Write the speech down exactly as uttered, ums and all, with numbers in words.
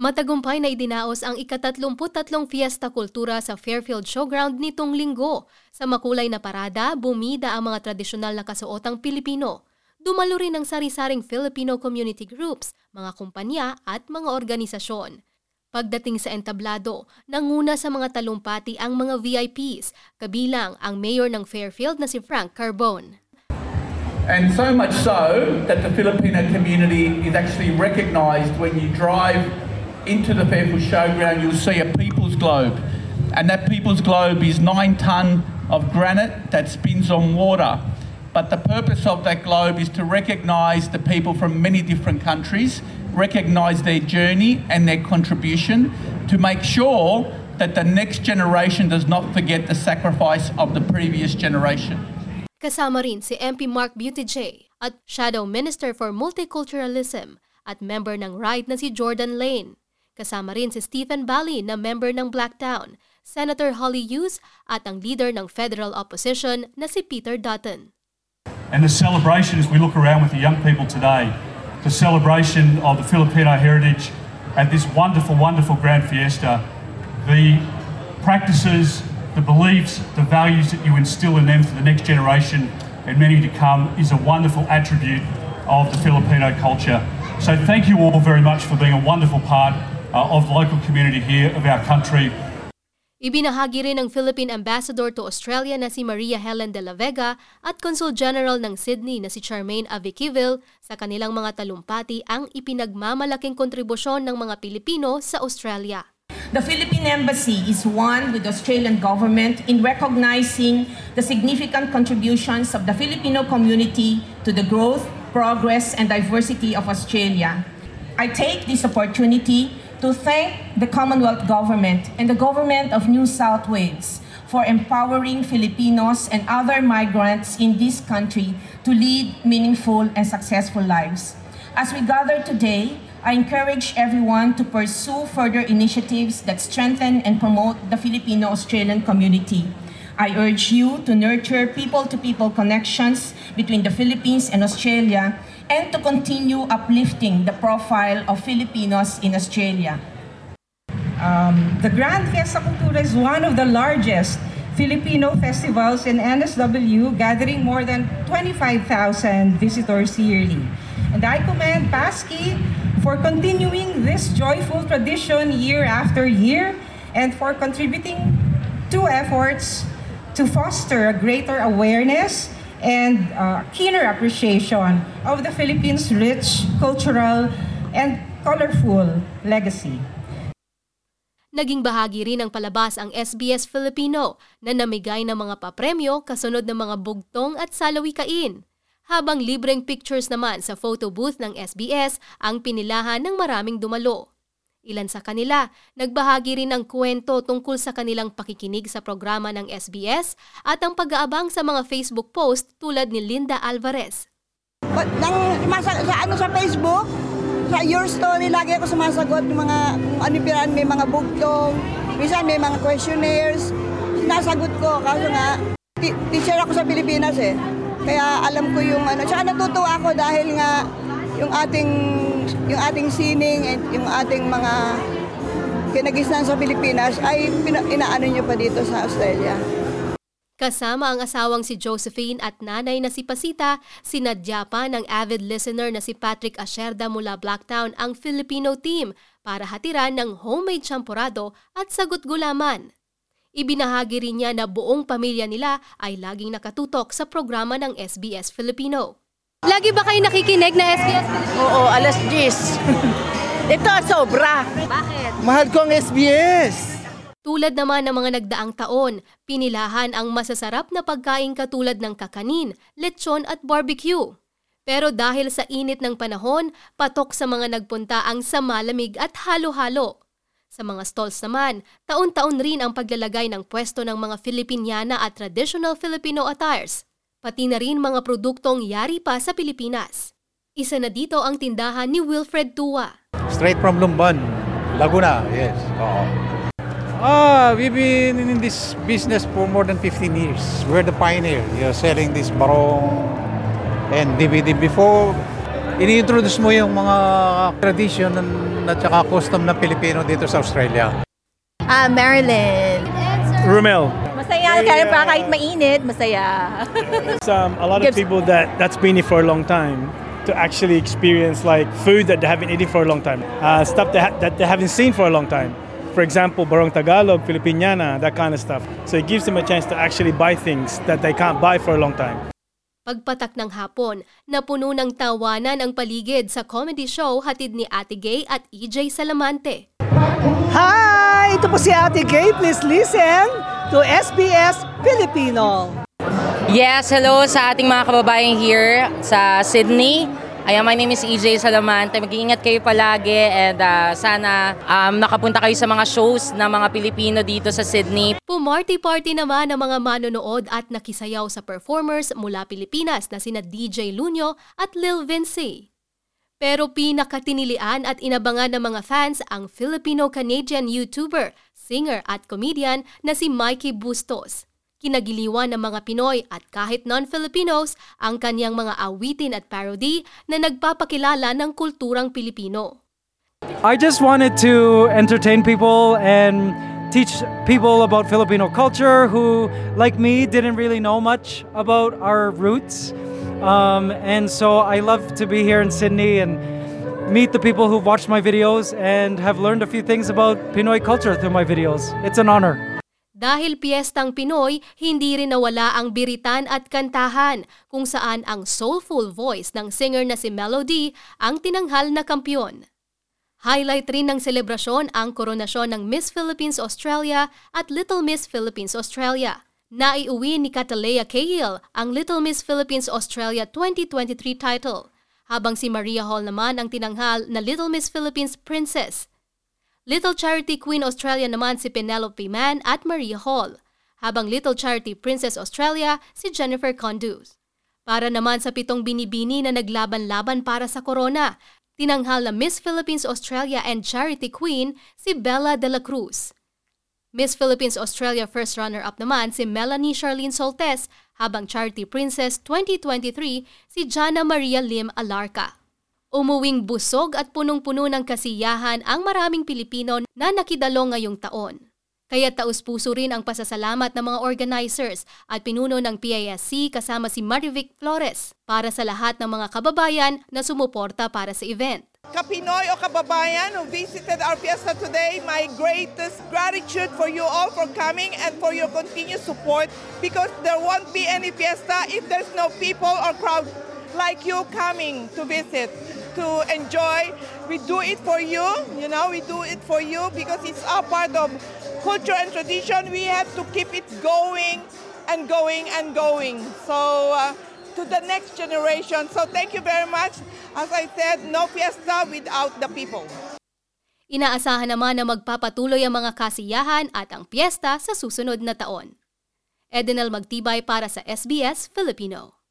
Matagumpay na idinaos ang ikatatlumput-tatlong Fiesta Kultura sa Fairfield Showground nitong linggo. Sa makulay na parada, bumida ang mga tradisyonal na kasuotang Pilipino. Dumalo rin ang sari-saring Filipino community groups, mga kumpanya at mga organisasyon. Pagdating sa entablado, nanguna sa mga talumpati ang mga V I Ps, kabilang ang mayor ng Fairfield na si Frank Carbone. And so much so that the Filipino community is actually recognised when you drive into the Fairfield Showground, you'll see a people's globe. And that people's globe is nine tonne of granite that spins on water. But the purpose of that globe is to recognise the people from many different countries, recognise their journey and their contribution, to make sure that the next generation does not forget the sacrifice of the previous generation. Kasama rin si M P Mark Buttigieg at Shadow Minister for Multiculturalism at member ng RIDE na si Jordan Lane. Kasama rin si Stephen Bally na member ng Blacktown, Senator Holly Hughes at ang leader ng federal opposition na si Peter Dutton. And the celebration, as we look around with the young people today, the celebration of the Filipino heritage at this wonderful, wonderful Grand Fiesta, the practices, the beliefs, the values that you instill in them for the next generation and many to come is a wonderful attribute of the Filipino culture. So thank you all very much for being a wonderful part uh, of the local community here of our country. Ibinahagi rin ng Philippine Ambassador to Australia na si Maria Helen de la Vega at Consul General ng Sydney na si Charmaine Avikiville sa kanilang mga talumpati ang ipinagmamalaking kontribusyon ng mga Pilipino sa Australia. The Philippine Embassy is one with the Australian government in recognizing the significant contributions of the Filipino community to the growth, progress, and diversity of Australia. I take this opportunity to thank the Commonwealth Government and the Government of New South Wales for empowering Filipinos and other migrants in this country to lead meaningful and successful lives. As we gather today, I encourage everyone to pursue further initiatives that strengthen and promote the Filipino-Australian community. I urge you to nurture people-to-people connections between the Philippines and Australia and to continue uplifting the profile of Filipinos in Australia. Um, the Grand Fiesta Cultura is one of the largest Filipino festivals in N S W, gathering more than twenty-five thousand visitors yearly. And I commend Paski for continuing this joyful tradition year after year and for contributing to efforts to foster a greater awareness and uh, keener appreciation of the Philippines' rich cultural and colorful legacy. Naging bahagi rin ng palabas ang S B S Filipino na namigay ng mga papremyo kasunod ng mga bugtong at salawikain. Habang libreng pictures naman sa photo booth ng S B S ang pinilahan ng maraming dumalo. Ilan sa kanila, nagbahagi rin ng kwento tungkol sa kanilang pakikinig sa programa ng S B S at ang pag-aabang sa mga Facebook post tulad ni Linda Alvarez. But, nang, sa, sa, ano, sa Facebook, sa Your Story, lagi ako sumasagot ng mga, kung ano piraan, may mga bugtong, minsan may mga questionnaires, sinasagot ko, kaso nga, teacher ako sa Pilipinas eh. Kaya alam ko yung ano, tsaka natutuwa ako dahil nga yung ating yung ating sining at yung ating mga kinagisnan sa Pilipinas ay pina, inaano nyo pa dito sa Australia. Kasama ang asawang si Josephine at nanay na si Pasita, sinadya pa ng avid listener na si Patrick Asherda mula Blacktown ang Filipino team para hatiran ng homemade champurrado at sagot gulaman. Ibinahagi rin niya na buong pamilya nila ay laging nakatutok sa programa ng S B S Filipino. Lagi ba kayo nakikinig na S B S Filipino? Oo, alas diyes. Ito, sobra. Bakit? Mahal ko ang S B S. Tulad naman ng mga nagdaang taon, pinilahan ang masasarap na pagkain katulad ng kakanin, lechon at barbecue. Pero dahil sa init ng panahon, patok sa mga nagpunta ang sa malamig at halo-halo. Sa mga stalls naman, taon-taon rin ang paglalagay ng pwesto ng mga Filipiniana at traditional Filipino attires, pati na rin mga produktong yari pa sa Pilipinas. Isa na dito ang tindahan ni Wilfred Tua. Straight from Lumban, Laguna, yes. Oo. Ah, we've been in this business for more than fifteen years. We're the pioneer. You're selling this barong and D V D before. ini-introduce mo yung mga tradition at saka custom ng Pilipino dito sa Australia. Ah, Marilyn. Rumel. Masaya kaya pa kahit mainit, masaya. It's um, a lot of people that that's been here for a long time to actually experience like food that they haven't eaten for a long time, uh, stuff that ha- that they haven't seen for a long time. For example, Barong Tagalog, Filipiniana, that kind of stuff. So it gives them a chance to actually buy things that they can't buy for a long time. Pagpatak ng hapon, napuno ng tawanan ang paligid sa comedy show hatid ni Ate Gay at E J Salamante. Hi! Ito po si Ate Gay. Please listen to S B S Filipino. Yes, hello sa ating mga kababayan here sa Sydney. Ayan, my name is E J Salamante. Mag-iingat kayo palagi and uh, sana um, nakapunta kayo sa mga shows ng mga Pilipino dito sa Sydney. Pumarty-party naman ang mga manonood at nakisayaw sa performers mula Pilipinas na sina D J Lunyo at Lil Vinci. Pero pinakatinilian at inabangan ng mga fans ang Filipino-Canadian YouTuber, singer at comedian na si Mikey Bustos. Kinagiliwan ng mga Pinoy at kahit non-Filipinos ang kanyang mga awitin at parody na nagpapakilala ng kulturang Pilipino. I just wanted to entertain people and teach people about Filipino culture who, like me, didn't really know much about our roots. Um, and so I love to be here in Sydney and meet the people who've watched my videos and have learned a few things about Pinoy culture through my videos. It's an honor. Dahil piyestang Pinoy, hindi rin nawala ang biritan at kantahan kung saan ang soulful voice ng singer na si Melody ang tinanghal na kampyon. Highlight rin ng selebrasyon ang koronasyon ng Miss Philippines Australia at Little Miss Philippines Australia. Naiuwi ni Catalea Cahill ang Little Miss Philippines Australia twenty twenty-three title, habang si Maria Hall naman ang tinanghal na Little Miss Philippines Princess. Little Charity Queen Australia naman si Penelope Mann at Maria Hall, habang Little Charity Princess Australia si Jennifer Condus. Para naman sa pitong binibini na naglaban-laban para sa corona, tinanghal na Miss Philippines Australia and Charity Queen si Bella de la Cruz. Miss Philippines Australia first runner-up naman si Melanie Charlene Soltes, habang Charity Princess twenty twenty-three si Jana Maria Lim Alarca. Umuwing busog at punong-puno ng kasiyahan ang maraming Pilipino na nakidalo ngayong taon. Kaya taus-puso rin ang pasasalamat ng mga organizers at pinuno ng P I S C kasama si Marivic Flores para sa lahat ng mga kababayan na sumuporta para sa event. Kapinoy o kababayan who visited our fiesta today, my greatest gratitude for you all for coming and for your continued support, because there won't be any fiesta if there's no people or crowd like you coming to visit, to enjoy. We do it for you, you know, we do it for you because it's a part of culture and tradition. We have to keep it going and going and going. So, uh, to the next generation. So thank you very much. As I said, no fiesta without the people. Inaasahan naman na magpapatuloy ang mga kasiyahan at ang piyesta sa susunod na taon. Edenel Magtibay para sa S B S Filipino.